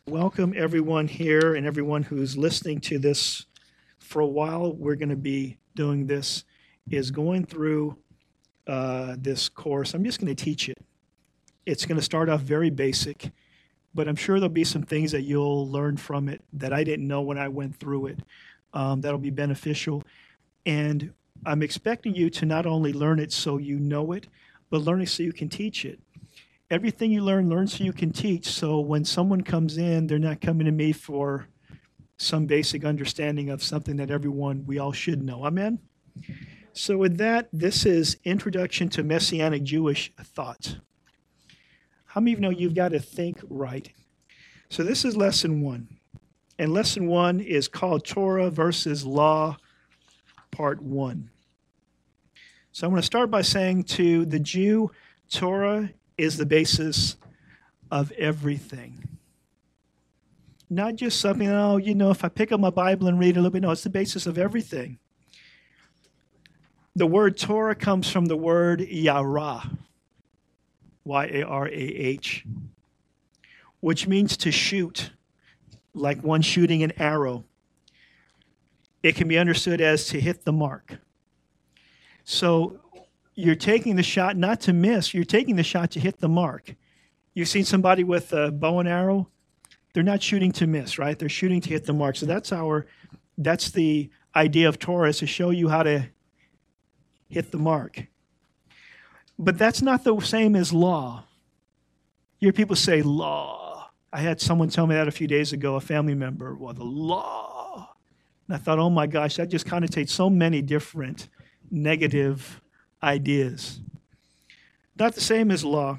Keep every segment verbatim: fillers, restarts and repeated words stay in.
Welcome everyone here and everyone who's listening to this. For a while, we're going to be doing this, is going through uh, this course. I'm just going to teach it. It's going to start off very basic, but I'm sure there'll be some things that you'll learn from it that I didn't know when I went through it. Um, that'll be beneficial. And I'm expecting you to not only learn it so you know it, but learn it so you can teach it. Everything you learn, learn so you can teach. So when someone comes in, they're not coming to me for some basic understanding of something that everyone, we all should know. Amen? So with that, this is Introduction to Messianic Jewish Thought. How many of you know you've got to think right? So this is lesson one. And lesson one is called Torah versus Law, part one. So I'm going to start by saying to the Jew, Torah is the basis of everything. Not just something, oh, you know, if I pick up my Bible and read a little bit. No, it's the basis of everything. The word Torah comes from the word Yarah, Y A R A H, which means to shoot, like one shooting an arrow. It can be understood as to hit the mark. So you're taking the shot not to miss, you're taking the shot to hit the mark. You've seen somebody with a bow and arrow? They're not shooting to miss, right? They're shooting to hit the mark. So that's our, that's the idea of Torah, is to show you how to hit the mark. But that's not the same as law. You hear people say law. I had someone tell me that a few days ago, a family member, well, the law. And I thought, oh my gosh, that just connotates so many different negative ideas. Not the same as law.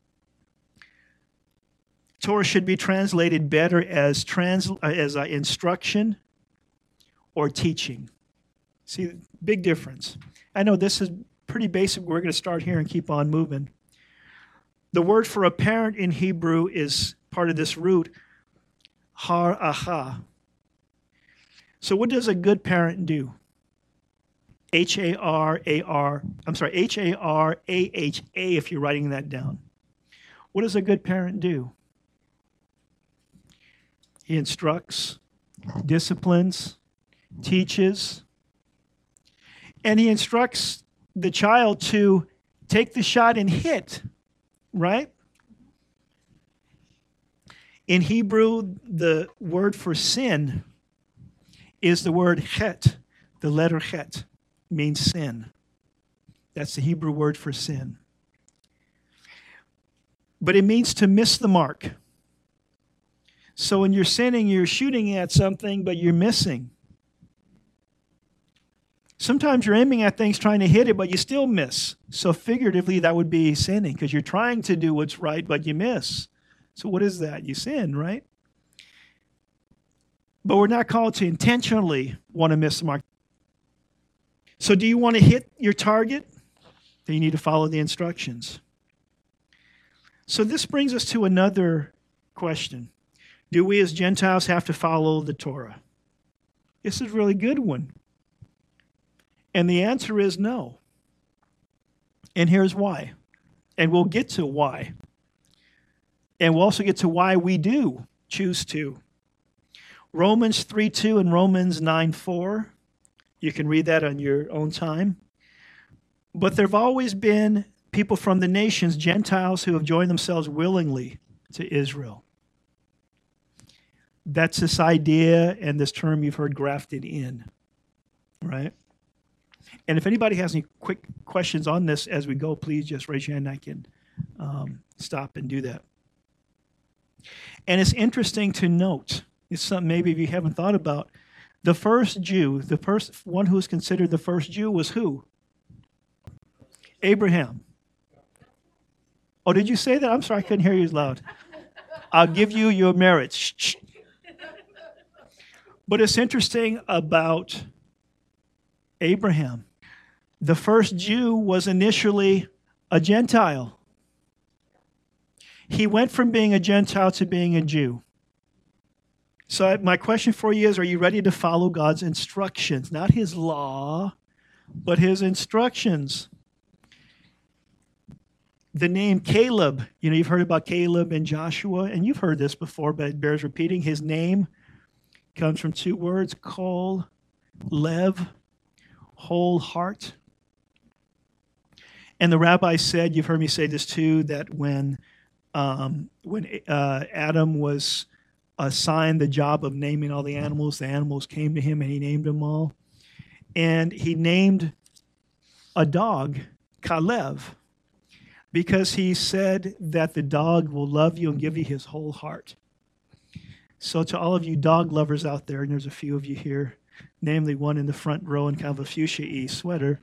Torah should be translated better as trans as uh, instruction or teaching. See, big difference. I know this is pretty basic. We're going to start here and keep on moving. The word for a parent in Hebrew is part of this root, har-aha. So what does a good parent do? H A R A R, I'm sorry, H A R A H A if you're writing that down. What does a good parent do? He instructs, disciplines, teaches, and he instructs the child to take the shot and hit, right? In Hebrew, the word for sin is the word chet, the letter chet. Means sin. That's the Hebrew word for sin. But it means to miss the mark. So when you're sinning, you're shooting at something, but you're missing. Sometimes you're aiming at things, trying to hit it, but you still miss. So figuratively, that would be sinning, because you're trying to do what's right, but you miss. So what is that? You sin, right? But we're not called to intentionally want to miss the mark. So do you want to hit your target? Then you need to follow the instructions. So this brings us to another question. Do we as Gentiles have to follow the Torah? This is a really good one. And the answer is no. And here's why. And we'll get to why. And we'll also get to why we do choose to. Romans three two and Romans nine four. You can read that on your own time. But there have always been people from the nations, Gentiles, who have joined themselves willingly to Israel. That's this idea and this term you've heard, grafted in, right? And if anybody has any quick questions on this as we go, please just raise your hand and I can um, stop and do that. And it's interesting to note, it's something maybe if you haven't thought about, the first Jew, the first one who was considered the first Jew was who? Abraham. Oh, did you say that? I'm sorry, I couldn't hear you as loud. I'll give you your merits. Shh, shh. But it's interesting about Abraham. The first Jew was initially a Gentile. He went from being a Gentile to being a Jew. So my question for you is, are you ready to follow God's instructions? Not his law, but his instructions. The name Caleb, you know, you've heard about Caleb and Joshua, and you've heard this before, but it bears repeating. His name comes from two words, kol, lev, whole heart. And the rabbi said, you've heard me say this too, that when um, when uh, Adam was assigned the job of naming all the animals, the animals came to him and he named them all. And he named a dog Kalev because he said that the dog will love you and give you his whole heart. So to all of you dog lovers out there, and there's a few of you here, namely one in the front row in kind of a fuchsia-y sweater,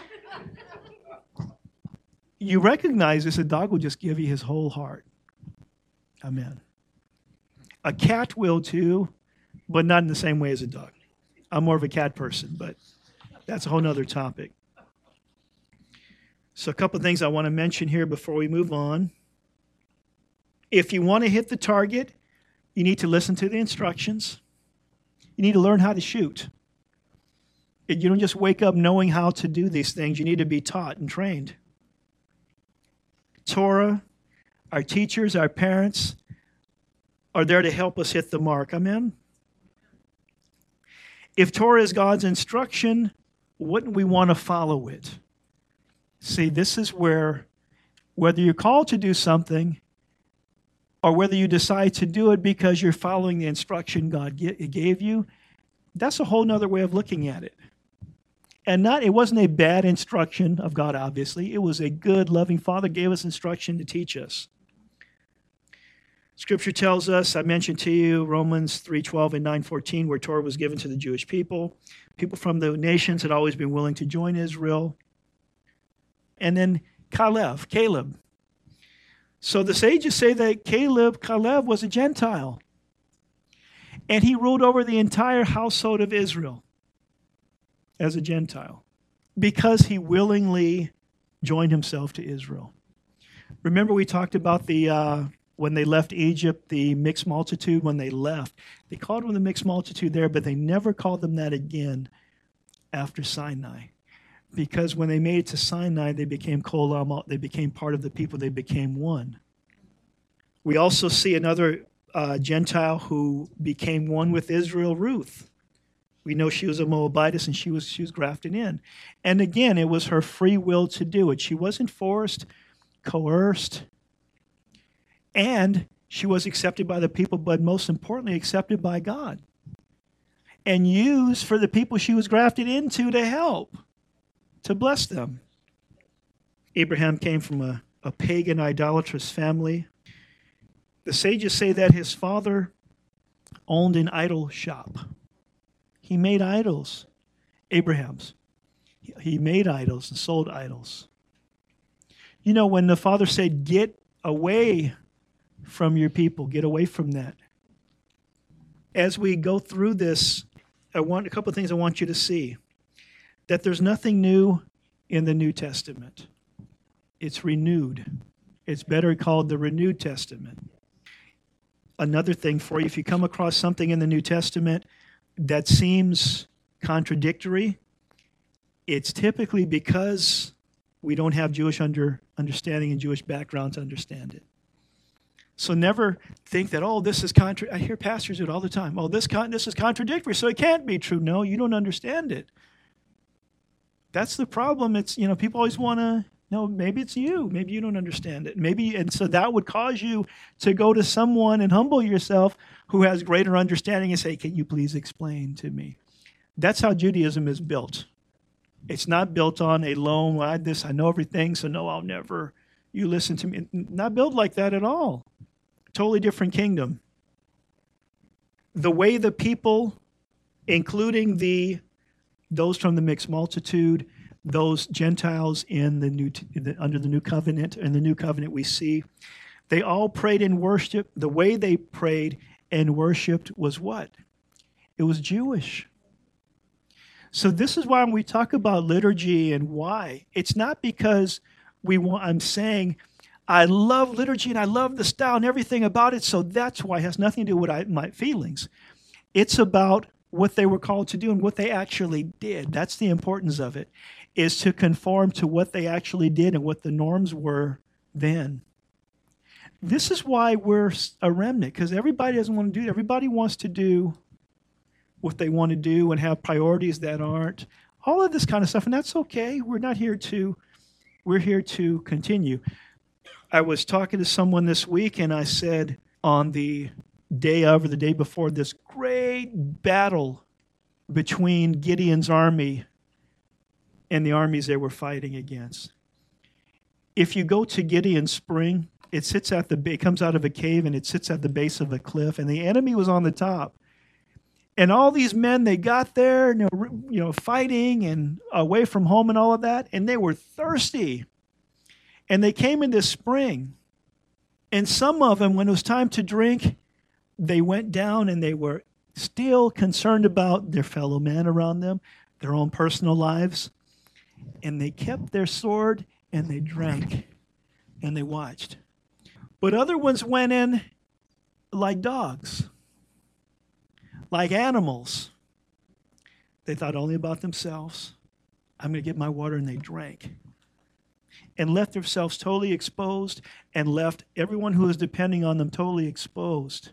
you recognize this, a dog will just give you his whole heart. Amen. A cat will too, but not in the same way as a dog. I'm more of a cat person, but that's a whole nother topic. So a couple of things I want to mention here before we move on. If you want to hit the target, you need to listen to the instructions. You need to learn how to shoot. You don't just wake up knowing how to do these things. You need to be taught and trained. Torah, our teachers, our parents are there to help us hit the mark. Amen? If Torah is God's instruction, wouldn't we want to follow it? See, this is where, whether you're called to do something or whether you decide to do it because you're following the instruction God gave you, that's a whole nother way of looking at it. And not, it wasn't a bad instruction of God, obviously. It was a good, loving Father gave us instruction to teach us. Scripture tells us, I mentioned to you, Romans three twelve and nine fourteen, where Torah was given to the Jewish people. People from the nations had always been willing to join Israel. And then Caleb, Caleb. So the sages say that Caleb, Caleb was a Gentile. And he ruled over the entire household of Israel as a Gentile because he willingly joined himself to Israel. Remember we talked about the uh, when they left Egypt, the mixed multitude, when they left. They called them the mixed multitude there, but they never called them that again after Sinai. Because when they made it to Sinai, they became kol am, they became part of the people, they became one. We also see another uh, Gentile who became one with Israel, Ruth. We know she was a Moabitess and she was she was grafted in. And again, it was her free will to do it. She wasn't forced, coerced, and she was accepted by the people, but most importantly, accepted by God. And used for the people she was grafted into to help, to bless them. Abraham came from a, a pagan, idolatrous family. The sages say that his father owned an idol shop. He made idols, Abraham's. He made idols and sold idols. You know, when the father said, get away from your people, get away from that. As we go through this, I want a couple of things I want you to see. That there's nothing new in the New Testament. It's renewed. It's better called the Renewed Testament. Another thing for you, if you come across something in the New Testament that seems contradictory, it's typically because we don't have Jewish under, understanding and Jewish background to understand it. So never think that, oh, this is contra- I hear pastors do it all the time. Oh, this con- this is contradictory, so it can't be true. No, you don't understand it. That's the problem. It's, you know, people always want to, no, maybe it's you. Maybe you don't understand it. Maybe, and so that would cause you to go to someone and humble yourself who has greater understanding and say, can you please explain to me? That's how Judaism is built. It's not built on a lone, well, I, this, I know everything, so no, I'll never, you listen to me. Not built like that at all. Totally different kingdom. The way the people, including the those from the mixed multitude, those Gentiles in the new the, under the new covenant, in the new covenant we see, they all prayed and worshiped. The way they prayed and worshipped was what? It was Jewish. So this is why when we talk about liturgy and why, it's not because we want, I'm saying, I love liturgy and I love the style and everything about it, so that's why. It has nothing to do with I, my feelings. It's about what they were called to do and what they actually did. That's the importance of it, is to conform to what they actually did and what the norms were then. This is why we're a remnant, because everybody doesn't want to do it. Everybody wants to do what they want to do and have priorities that aren't. All of this kind of stuff, and that's okay. We're not here to, we're here to continue. I was talking to someone this week, and I said on the day of or the day before this great battle between Gideon's army and the armies they were fighting against. If you go to Gideon's spring, it sits at the, it comes out of a cave and it sits at the base of a cliff, and the enemy was on the top. And all these men, they got there, you know, you know, fighting and away from home and all of that, and they were thirsty. And they came in this spring. And some of them, when it was time to drink, they went down and they were still concerned about their fellow men around them, their own personal lives. And they kept their sword and they drank and they watched. But other ones went in like dogs, like animals. They thought only about themselves. I'm going to get my water, and they drank. And left themselves totally exposed and left everyone who was depending on them totally exposed.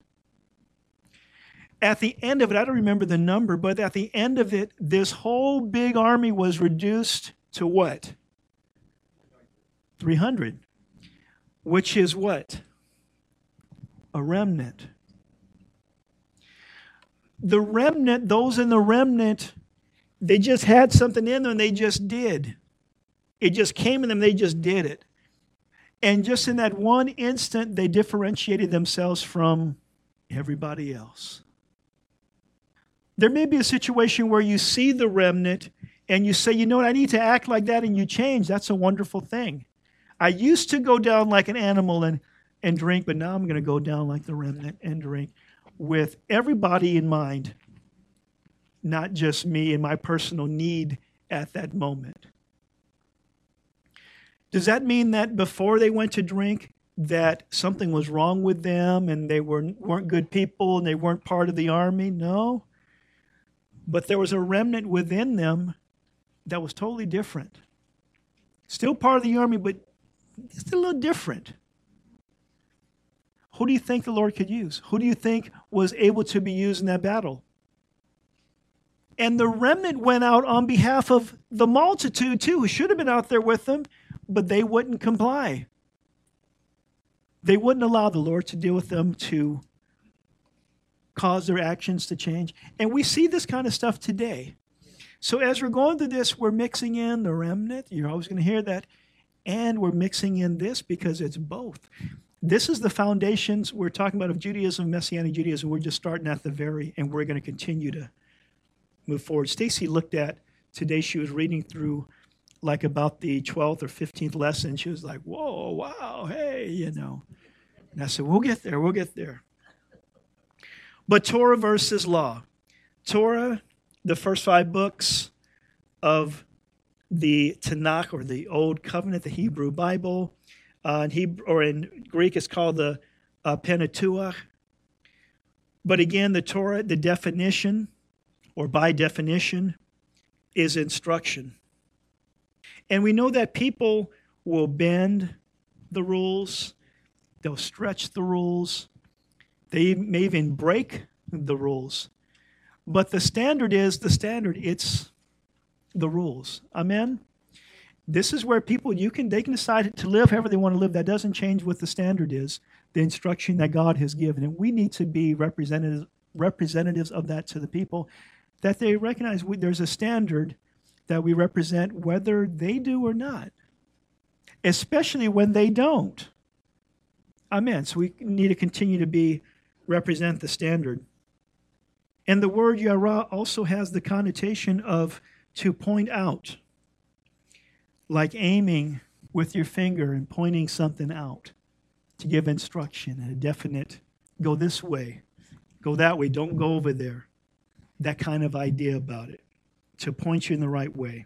At the end of it, I don't remember the number, but at the end of it, this whole big army was reduced to what? three hundred. Which is what? A remnant. The remnant, those in the remnant, they just had something in them and they just did. It just came in them, they just did it. And just in that one instant, they differentiated themselves from everybody else. There may be a situation where you see the remnant and you say, you know what, I need to act like that, and you change. That's a wonderful thing. I used to go down like an animal and, and drink, but now I'm going to go down like the remnant and drink with everybody in mind, not just me and my personal need at that moment. Does that mean that before they went to drink that something was wrong with them and they were, weren't good people and they weren't part of the army? No. But there was a remnant within them that was totally different. Still part of the army, but just a little different. Who do you think the Lord could use? Who do you think was able to be used in that battle? And the remnant went out on behalf of the multitude too, who should have been out there with them, but they wouldn't comply. They wouldn't allow the Lord to deal with them, to cause their actions to change. And we see this kind of stuff today. So as we're going through this, we're mixing in the remnant. You're always going to hear that. And we're mixing in this because it's both. This is the foundations we're talking about of Judaism, Messianic Judaism. We're just starting at the very, and we're going to continue to move forward. Stacy looked at, today she was reading through like about the twelfth or fifteenth lesson. She was like, whoa, wow, hey, you know. And I said, we'll get there, we'll get there. But Torah versus law. Torah, the first five books of the Tanakh, or the Old Covenant, the Hebrew Bible. Uh, in Hebrew, or in Greek, it's called the uh, Pentateuch. But again, the Torah, the definition, or by definition, is instruction. And we know that people will bend the rules, they'll stretch the rules, they may even break the rules. But the standard is the standard, it's the rules. Amen? This is where people, you can, they can decide to live however they want to live. That doesn't change what the standard is, the instruction that God has given. And we need to be representatives, representatives of that to the people, that they recognize we, there's a standard that we represent whether they do or not, especially when they don't. Amen. So we need to continue to be, represent the standard. And the word yara also has the connotation of to point out, like aiming with your finger and pointing something out, to give instruction and a definite, go this way, go that way, don't go over there. That kind of idea about it, to point you in the right way.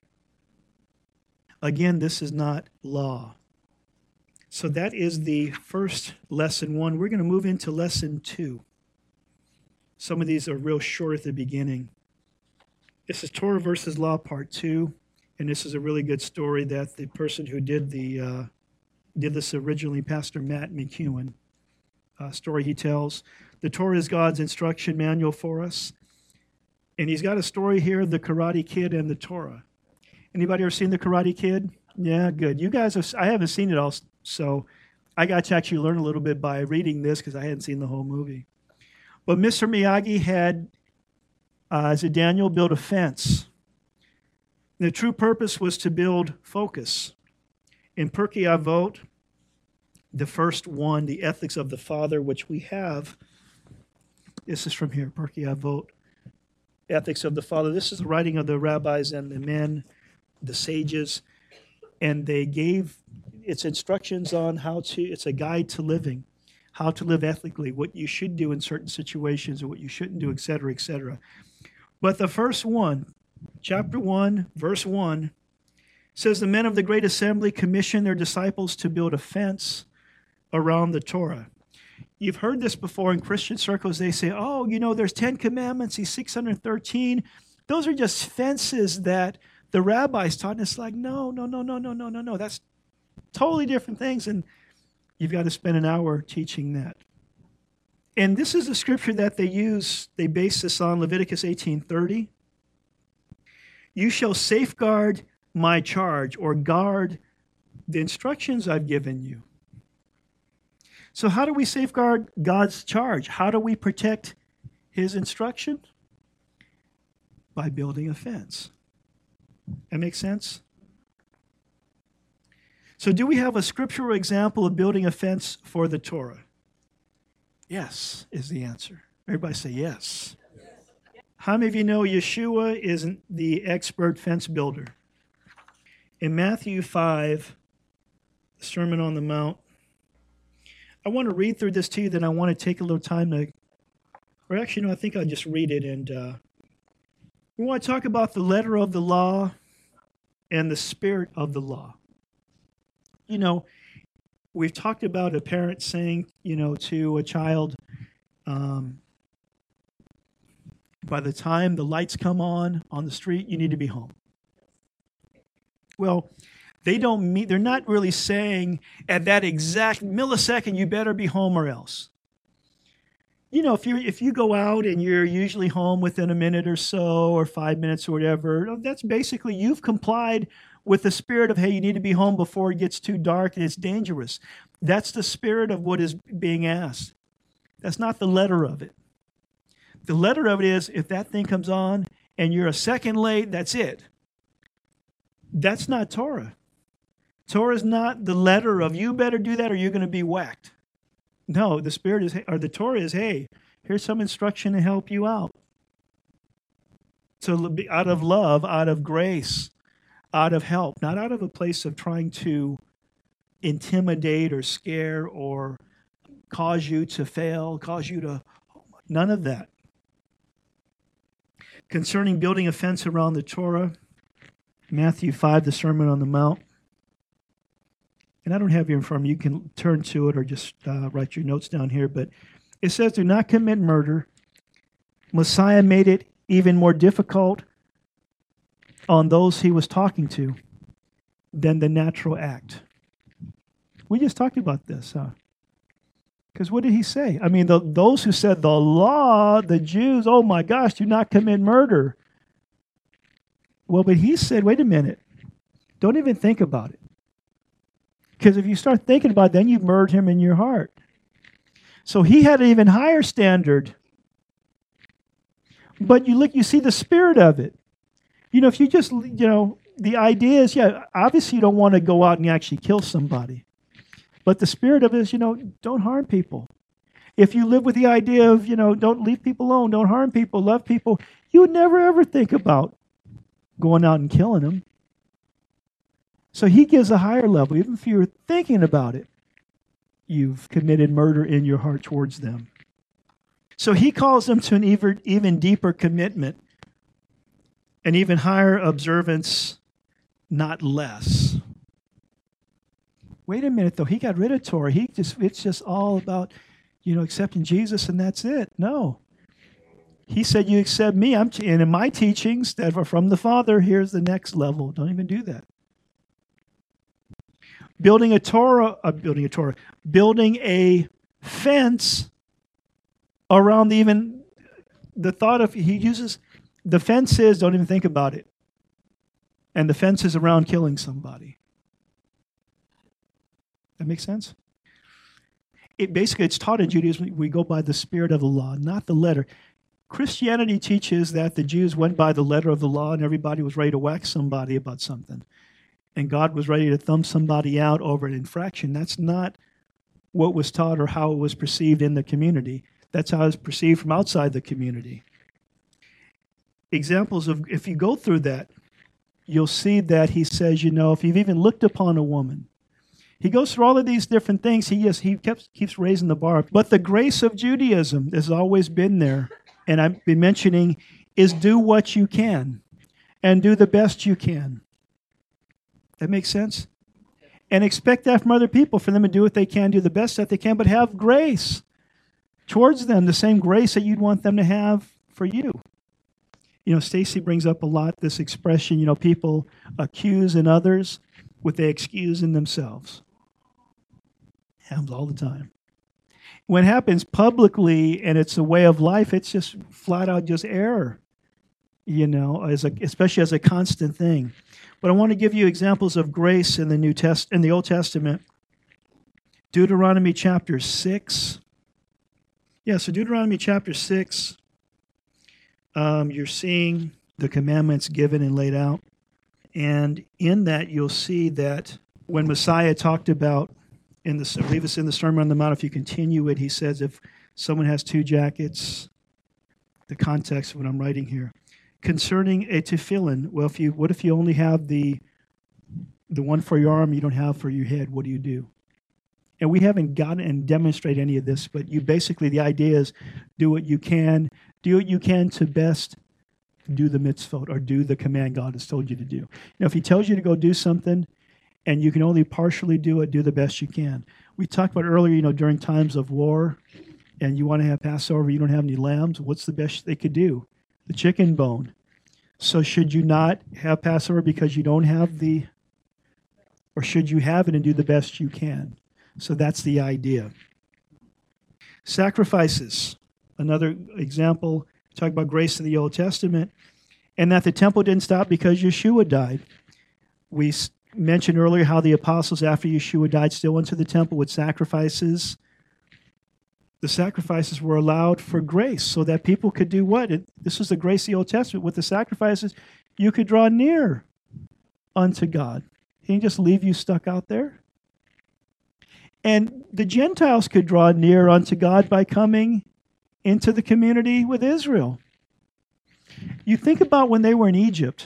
Again, this is not law. So that is the first lesson one. We're going to move into lesson two. Some of these are real short at the beginning. This is Torah versus Law, part two. And this is a really good story that the person who did the uh, did this originally, Pastor Matt McEwen, a story he tells. The Torah is God's instruction manual for us. And he's got a story here, The Karate Kid and the Torah. Anybody ever seen The Karate Kid? Yeah, good. You guys have, I haven't seen it all, so I got to actually learn a little bit by reading this because I hadn't seen the whole movie. But Mister Miyagi had, uh, as a Daniel, built a fence. The true purpose was to build focus. In Pirkei Avot, the first one, the ethics of the Father, which we have, this is from here, Pirkei Avot, ethics of the Father. This is the writing of the rabbis and the men, the sages, and they gave its instructions on how to, it's a guide to living, how to live ethically, what you should do in certain situations or what you shouldn't do, et cetera, et cetera. But the first one, chapter one, verse one, says the men of the great assembly commissioned their disciples to build a fence around the Torah. You've heard this before in Christian circles. They say, oh, you know, there's ten commandments, these six hundred thirteen. Those are just fences that the rabbis taught. And it's like, no, no, no, no, no, no, no, no. That's totally different things. And you've got to spend an hour teaching that. And this is a scripture that they use. They base this on Leviticus eighteen thirty. You shall safeguard my charge, or guard the instructions I've given you. So how do we safeguard God's charge? How do we protect his instruction? By building a fence. That makes sense? So do we have a scriptural example of building a fence for the Torah? Yes, is the answer. Everybody say yes. How many of you know Yeshua isn't the expert fence builder? In Matthew five, the Sermon on the Mount, I want to read through this to you, then I want to take a little time to, or actually, no, I think I'll just read it. And uh, we want to talk about the letter of the law and the spirit of the law. You know, we've talked about a parent saying, you know, to a child, um, by the time the lights come on on the street, you need to be home. Well, they don't mean, they're not really saying at that exact millisecond, you better be home or else. You know, if you if you go out and you're usually home within a minute or so, or five minutes or whatever, that's basically you've complied with the spirit of, hey, you need to be home before it gets too dark and it's dangerous. That's the spirit of what is being asked. That's not the letter of it. The letter of it is, if that thing comes on and you're a second late, that's it. That's not Torah. Torah is not the letter of, you better do that or you're going to be whacked. No, the spirit is, or the Torah is, hey, here's some instruction to help you out. So out of love, out of grace, out of help, not out of a place of trying to intimidate or scare or cause you to fail, cause you to, none of that. Concerning building a fence around the Torah, Matthew five, the Sermon on the Mount. And I don't have you in front of you. You can turn to it or just uh, write your notes down here. But it says, do not commit murder. Messiah made it even more difficult on those he was talking to than the natural act. We just talked about this, huh? Because what did he say? I mean, the, those who said the law, the Jews, oh my gosh, do not commit murder. Well, but he said, wait a minute. Don't even think about it. Because if you start thinking about it, then you've murdered him in your heart. So he had an even higher standard. But you look, you see the spirit of it. You know, if you just, you know, the idea is, yeah, obviously you don't want to go out and actually kill somebody. But the spirit of it is, you know, don't harm people. If you live with the idea of, you know, don't leave people alone, don't harm people, love people, you would never ever think about going out and killing them. So he gives a higher level. Even if you're thinking about it, you've committed murder in your heart towards them. So he calls them to an even, even deeper commitment, an even higher observance, not less. Wait a minute, though. He got rid of Torah. He just it's just all about, you know, accepting Jesus and that's it. No. He said, you accept me. I'm t- and in my teachings that are from the Father, here's the next level. Don't even do that. building a Torah, uh, building a Torah, building a fence around the even the thought of he uses the fence is don't even think about it, and the fence is around killing somebody. That makes sense? It basically it's taught in Judaism we go by the spirit of the law, not the letter. Christianity teaches that the Jews went by the letter of the law and everybody was ready to whack somebody about something. And God was ready to thumb somebody out over an infraction. That's not what was taught or how it was perceived in the community. That's how it was perceived from outside the community. Examples of, if you go through that, you'll see that he says, you know, if you've even looked upon a woman, he goes through all of these different things. He yes, he keeps keeps raising the bar. But the grace of Judaism has always been there, and I've been mentioning, is do what you can and do the best you can. That makes sense? And expect that from other people, for them to do what they can, do the best that they can, but have grace towards them, the same grace that you'd want them to have for you. You know, Stacy brings up a lot this expression, you know, people accuse in others what they excuse in themselves. Happens all the time. When it happens publicly and it's a way of life, it's just flat out just error, you know, as a, especially as a constant thing. But I want to give you examples of grace in the New Test in the Old Testament. Deuteronomy chapter six. Yeah, so Deuteronomy chapter six, um, you're seeing the commandments given and laid out. And in that, you'll see that when Messiah talked about, in the, I believe it's in the Sermon on the Mount, if you continue it, he says, if someone has two jackets, the context of what I'm writing here, concerning a tefillin, well, if you, what if you only have the the one for your arm, you don't have for your head? What do you do? And we haven't gotten and demonstrated any of this, but you basically, the idea is do what you can, do what you can to best do the mitzvot or do the command God has told you to do. Now, if he tells you to go do something and you can only partially do it, do the best you can. We talked about earlier, you know, during times of war and you want to have Passover, you don't have any lambs, what's the best they could do? The chicken bone. So should you not have Passover because you don't have the, or should you have it and do the best you can? So that's the idea. Sacrifices. Another example, talk about grace in the Old Testament, and that the temple didn't stop because Yeshua died. We mentioned earlier how the apostles, after Yeshua died, still went to the temple with sacrifices. The sacrifices were allowed for grace so that people could do what? It, this was the grace of the Old Testament. With the sacrifices, you could draw near unto God. He didn't just leave you stuck out there. And the Gentiles could draw near unto God by coming into the community with Israel. You think about when they were in Egypt.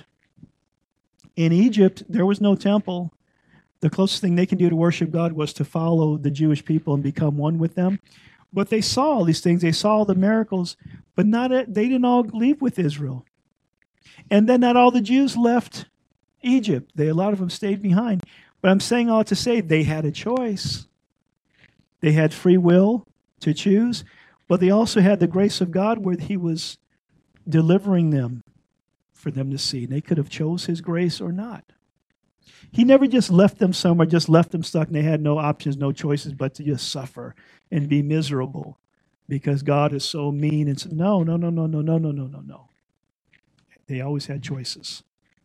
In Egypt, there was no temple. The closest thing they can do to worship God was to follow the Jewish people and become one with them. But they saw all these things. They saw all the miracles, but not a, they didn't all leave with Israel. And then not all the Jews left Egypt. They, a lot of them stayed behind. But I'm saying all to say they had a choice. They had free will to choose, but they also had the grace of God where he was delivering them for them to see. They could have chose his grace or not. He never just left them somewhere, just left them stuck, and they had no options, no choices but to just suffer and be miserable because God is so mean. And so, no, no, no, no, no, no, no, no, no, no. They always had choices.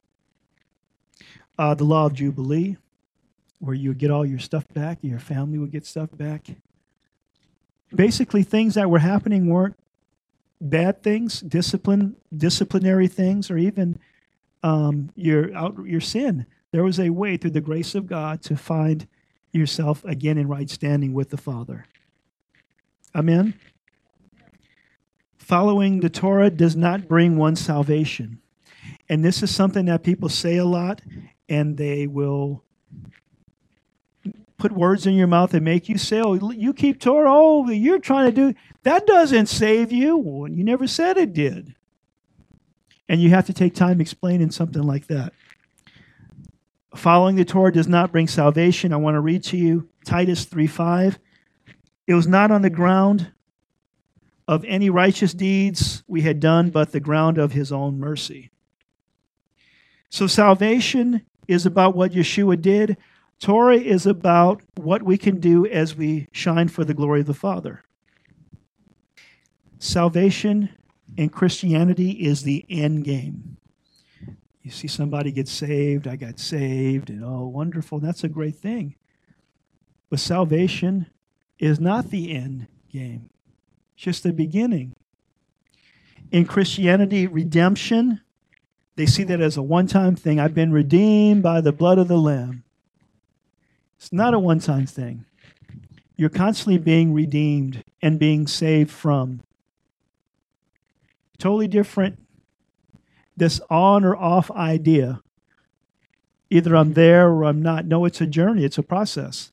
Uh, the law of Jubilee, where you would get all your stuff back, and your family would get stuff back. Basically, things that were happening weren't bad things, discipline, disciplinary things, or even um, your out, your sin. There was a way through the grace of God to find yourself again in right standing with the Father. Amen? Following the Torah does not bring one salvation. And this is something that people say a lot, and they will put words in your mouth and make you say, oh, you keep Torah, oh, you're trying to do, that doesn't save you. Well, you never said it did. And you have to take time explaining something like that. Following the Torah does not bring salvation. I want to read to you Titus three five. It was not on the ground of any righteous deeds we had done, but the ground of his own mercy. So salvation is about what Yeshua did. Torah is about what we can do as we shine for the glory of the Father. Salvation in Christianity is the end game. You see somebody get saved, I got saved, and oh, wonderful, that's a great thing. But salvation is not the end game. It's just the beginning. In Christianity, redemption, they see that as a one-time thing. I've been redeemed by the blood of the Lamb. It's not a one-time thing. You're constantly being redeemed and being saved from. Totally different, this on or off idea. Either I'm there or I'm not. No, it's a journey. It's a process.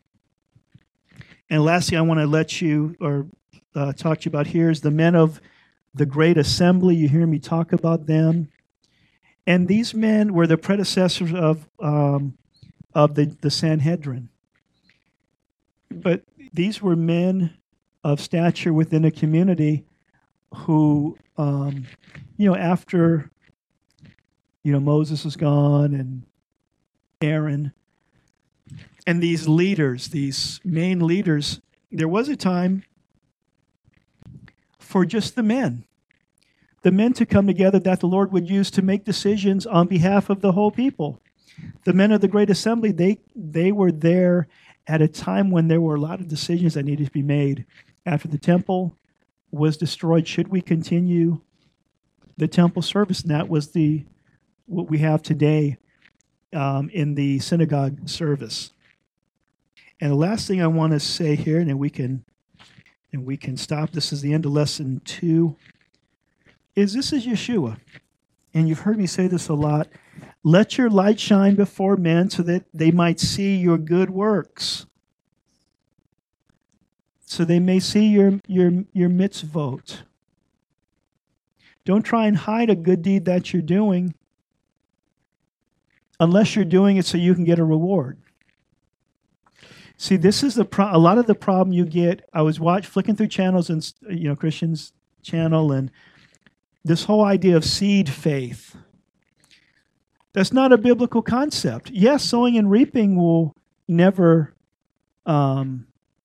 And lastly, I want to let you or uh, talk to you about here is the men of the great assembly. You hear me talk about them. And these men were the predecessors of um, of the, the Sanhedrin. But these were men of stature within a community who, um, you know, after, you know, Moses was gone and Aaron, and these leaders, these main leaders, there was a time for just the men. The men to come together that the Lord would use to make decisions on behalf of the whole people. The men of the great assembly, they they were there at a time when there were a lot of decisions that needed to be made. After the temple was destroyed, should we continue the temple service? And that was the what we have today um, in the synagogue service. And the last thing I want to say here, and then we can and we can stop. This is the end of lesson two. Is this is Yeshua, and you've heard me say this a lot. Let your light shine before men so that they might see your good works. So they may see your, your, your mitzvot. Don't try and hide a good deed that you're doing unless you're doing it so you can get a reward. See, this is the pro- a lot of the problem you get. I was watch flicking through channels and you know Christian's channel and this whole idea of seed faith. That's not a biblical concept. Yes, sowing and reaping will never um,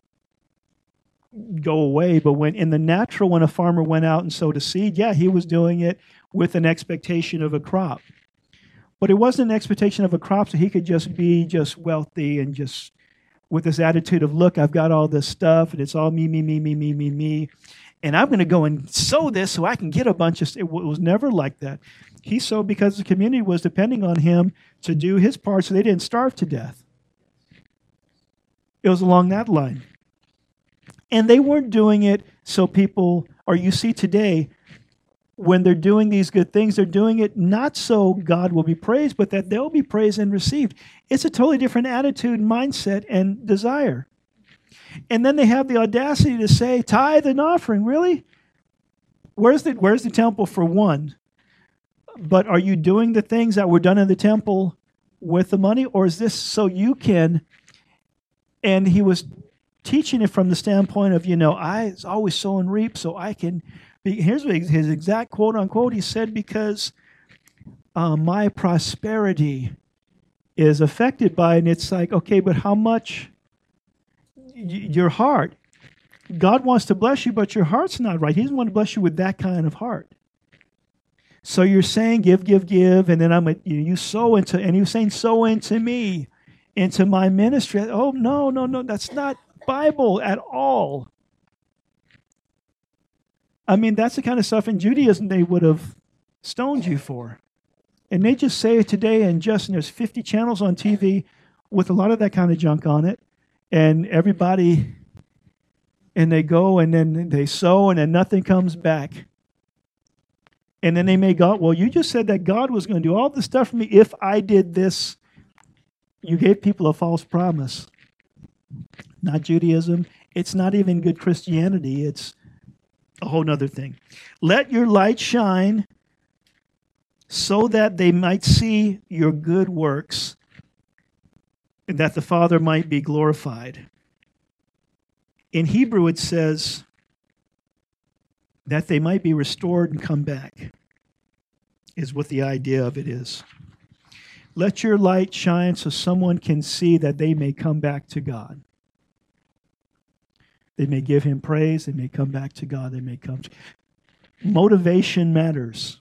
go away, but when in the natural, when a farmer went out and sowed a seed, yeah, he was doing it with an expectation of a crop. But it wasn't an expectation of a crop so he could just be just wealthy and just with this attitude of, look, I've got all this stuff and it's all me, me, me, me, me, me, me. And I'm going to go and sow this so I can get a bunch of, it was never like that. He sowed because the community was depending on him to do his part so they didn't starve to death. It was along that line. And they weren't doing it so people, or you see today, when they're doing these good things, they're doing it not so God will be praised, but that they'll be praised and received. It's a totally different attitude, mindset, and desire. And then they have the audacity to say, tithe and offering, really? Where's the, where's the temple for one? But are you doing the things that were done in the temple with the money? Or is this so you can? And he was teaching it from the standpoint of, you know, I always sow and reap so I can be. Here's his exact quote unquote. He said, because uh, my prosperity is affected by it. And it's like, okay, but how much? Y- your heart. God wants to bless you, but your heart's not right. He doesn't want to bless you with that kind of heart. So you're saying give, give, give, and then I'm a, you, you sow into, and you're saying sow into me, into my ministry. Oh, no, no, no, that's not Bible at all. I mean, that's the kind of stuff in Judaism they would have stoned you for. And they just say it today, and just, and there's fifty channels on T V with a lot of that kind of junk on it, and everybody, and they go, and then they sow, and then nothing comes back. And then they may go, well, you just said that God was going to do all this stuff for me if I did this. You gave people a false promise. Not Judaism. It's not even good Christianity. It's a whole other thing. Let your light shine so that they might see your good works and that the Father might be glorified. In Hebrew, it says that they might be restored and come back, is what the idea of it is. Let your light shine so someone can see that they may come back to God. They may give him praise. They may come back to God. They may come. To... Motivation matters.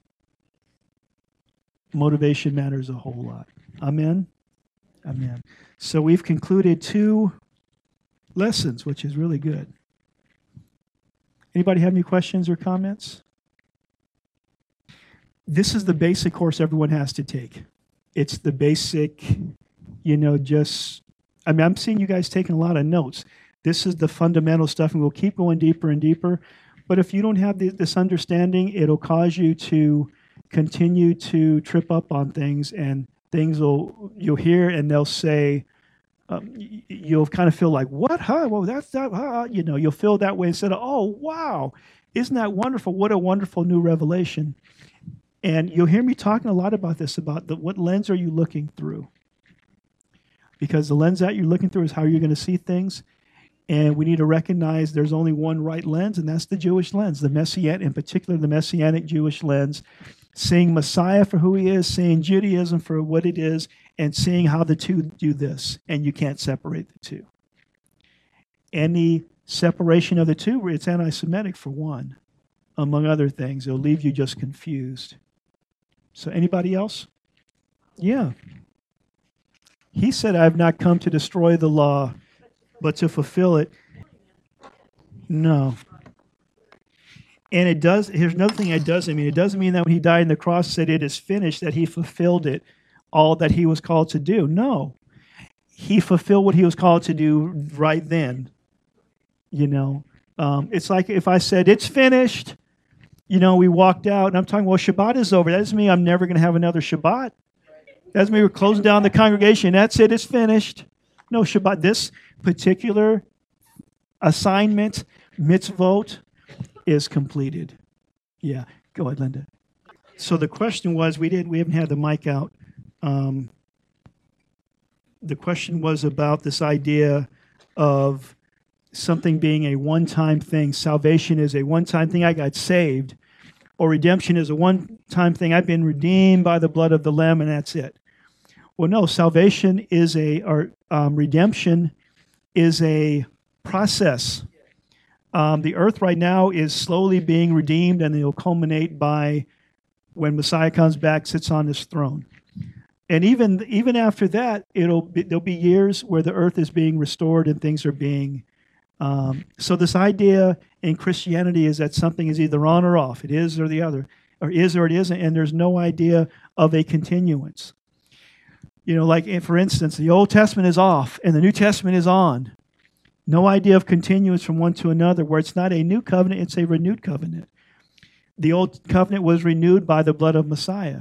Motivation matters a whole lot. Amen? Amen. So we've concluded two lessons, which is really good. Anybody have any questions or comments? This is the basic course everyone has to take. It's the basic, you know, just, I mean, I'm seeing you guys taking a lot of notes. This is the fundamental stuff, and we'll keep going deeper and deeper. But if you don't have this understanding, it'll cause you to continue to trip up on things, and things will, you'll hear and they'll say, um, you'll kind of feel like, what, huh? Well, that's that, huh? You know, you'll feel that way instead of, oh, wow, isn't that wonderful? What a wonderful new revelation. And you'll hear me talking a lot about this, about the, what lens are you looking through? Because the lens that you're looking through is how you're going to see things. And we need to recognize there's only one right lens, and that's the Jewish lens, the Messianic, in particular the Messianic Jewish lens, seeing Messiah for who he is, seeing Judaism for what it is, and seeing how the two do this. And you can't separate the two. Any separation of the two, it's anti-Semitic for one, among other things. It'll leave you just confused. So anybody else? Yeah. He said, I have not come to destroy the law, but to fulfill it. No. And it does, here's another thing it doesn't mean. It doesn't mean that when he died on the cross, said it is finished, that he fulfilled it, all that he was called to do. No. He fulfilled what he was called to do right then. You know, um, it's like if I said, it's finished, you know, we walked out, and I'm talking, well, Shabbat is over. That doesn't mean I'm never going to have another Shabbat. That doesn't mean we're closing down the congregation. That's it, it's finished. No, Shabbat, this particular assignment, mitzvot, is completed. Yeah, go ahead, Linda. So the question was, we did we haven't had the mic out. Um, the question was about this idea of something being a one-time thing. Salvation is a one-time thing. I got saved. Or redemption is a one-time thing. I've been redeemed by the blood of the Lamb, and that's it. Well, no, salvation is a, or um, redemption is a process. Um, the earth right now is slowly being redeemed, and it'll culminate by when Messiah comes back, sits on his throne. And even even after that, it'll be, there'll be years where the earth is being restored and things are being. Um, so this idea in Christianity is that something is either on or off. It is or the other, or is or it isn't, and there's no idea of a continuance. You know, like for instance, the Old Testament is off and the New Testament is on. No idea of continuance from one to another, where it's not a new covenant, it's a renewed covenant. The Old Covenant was renewed by the blood of Messiah.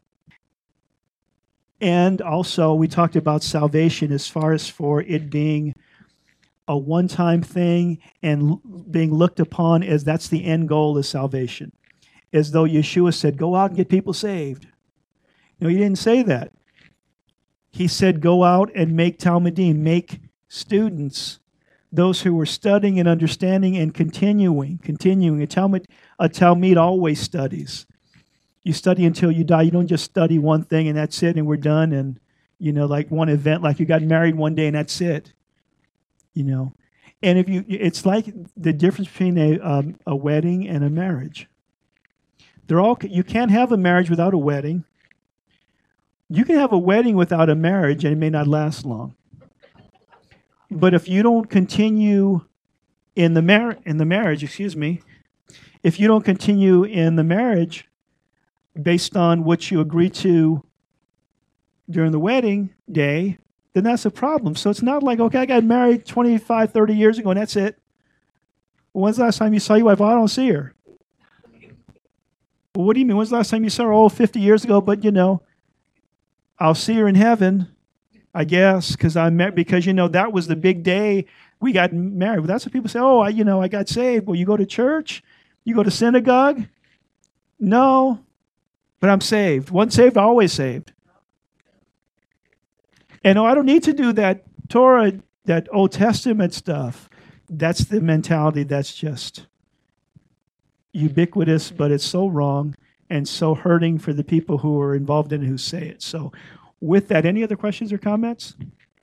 And also, we talked about salvation as far as for it being a one-time thing and being looked upon as that's the end goal of salvation. As though Yeshua said, go out and get people saved. No, he didn't say that. He said, go out and make Talmudim, make students, those who were studying and understanding and continuing, continuing. A Talmud, a Talmud always studies. You study until you die. You don't just study one thing and that's it and we're done. And, you know, like one event, like you got married one day and that's it. You know, and if you, it's like the difference between a um, a wedding and a marriage. They're all, you can't have a marriage without a wedding. You can have a wedding without a marriage and it may not last long. But if you don't continue in the mar- in the marriage, excuse me, if you don't continue in the marriage based on what you agree to during the wedding day, then that's a problem. So it's not like, okay, I got married twenty-five, thirty years ago and that's it. Well, when's the last time you saw your wife? Well, I don't see her. Well, what do you mean? When's the last time you saw her? Oh, fifty years ago, but you know, I'll see her in heaven, I guess, because I'm married, because you know that was the big day we got married. Well, that's what people say. Oh, I, you know, I got saved. Well, you go to church, you go to synagogue. No, but I'm saved. Once saved, always saved. And no, I don't need to do that Torah, that Old Testament stuff. That's the mentality that's just ubiquitous, but it's so wrong and so hurting for the people who are involved in it who say it. So with that, any other questions or comments?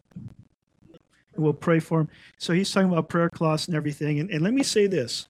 We'll pray for him. So he's talking about prayer cloths and everything. And, and let me say this,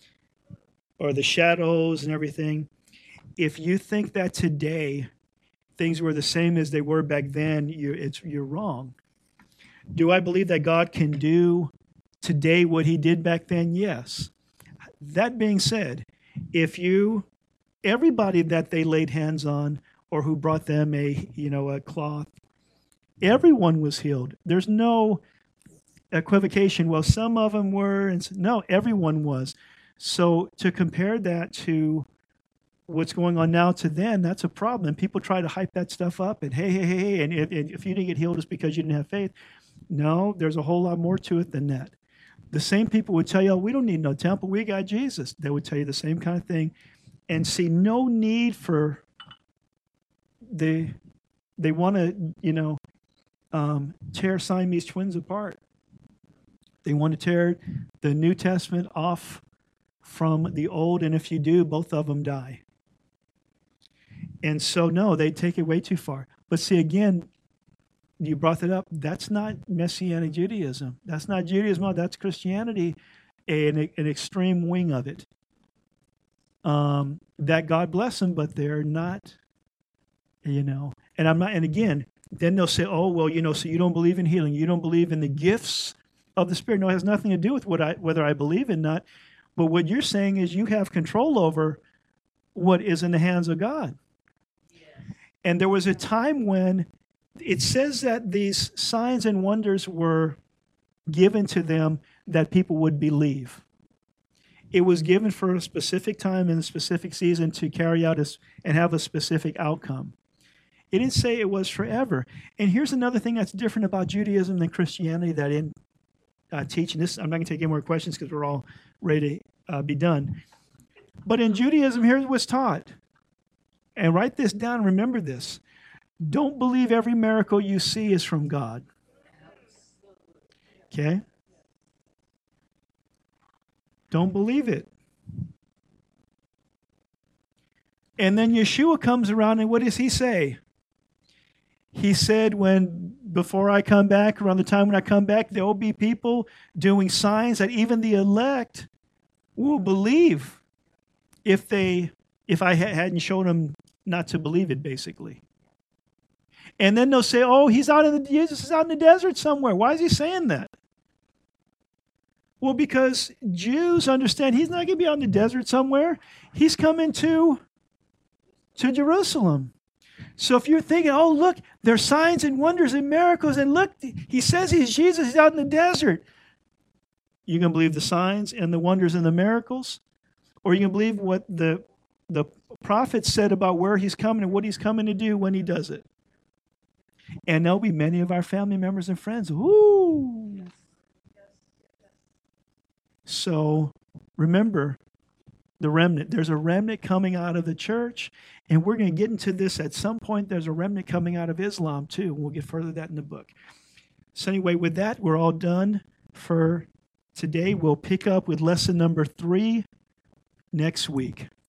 or the shadows and everything. If you think that today things were the same as they were back then, you're, it's, you're wrong. Do I believe that God can do today what he did back then? Yes. That being said, if you, everybody that they laid hands on or who brought them a, you know, a cloth, everyone was healed. There's no equivocation. Well, some of them were, and no, everyone was. So to compare that to what's going on now to then, that's a problem. And people try to hype that stuff up and hey, hey, hey, hey, and if, and if you didn't get healed, it's because you didn't have faith. No, there's a whole lot more to it than that. The same people would tell you, oh, we don't need no temple. We got Jesus. They would tell you the same kind of thing and see no need for the, they want to, you know, um, tear Siamese twins apart. They want to tear the New Testament off from the Old, and if you do, both of them die. And so, no, they take it way too far. But see, again, you brought that up. That's not Messianic Judaism. That's not Judaism. That's Christianity, an, an extreme wing of it. Um, that God bless them, but they're not, you know. And I'm not. And again, then they'll say, "Oh, well, you know, so you don't believe in healing. You don't believe in the gifts of the Spirit." No, it has nothing to do with what I, whether I believe in or not. But what you're saying is you have control over what is in the hands of God. And there was a time when it says that these signs and wonders were given to them that people would believe. It was given for a specific time in a specific season to carry out a, and have a specific outcome. It didn't say it was forever. And here's another thing that's different about Judaism than Christianity that in uh, teaching this, I'm not going to take any more questions because we're all ready to uh, be done. But in Judaism, here's what's taught. And write this down, remember this. Don't believe every miracle you see is from God. Okay? Don't believe it. And then Yeshua comes around, and what does he say? He said, when before I come back, around the time when I come back, there will be people doing signs that even the elect will believe if they, if I hadn't shown them not to believe it, basically. And then they'll say, oh, he's out in the, Jesus is out in the desert somewhere. Why is he saying that? Well, because Jews understand he's not going to be out in the desert somewhere. He's coming to, to Jerusalem. So if you're thinking, oh, look, there's signs and wonders and miracles, and look, he says he's Jesus, he's out in the desert. You going to believe the signs and the wonders and the miracles? Or you going to believe what the, the prophet said about where he's coming and what he's coming to do when he does it? And there'll be many of our family members and friends. Woo! So remember, the remnant. There's a remnant coming out of the church, and we're going to get into this at some point. There's a remnant coming out of Islam, too. We'll get further that in the book. So anyway, with that, we're all done for today. We'll pick up with lesson number three next week.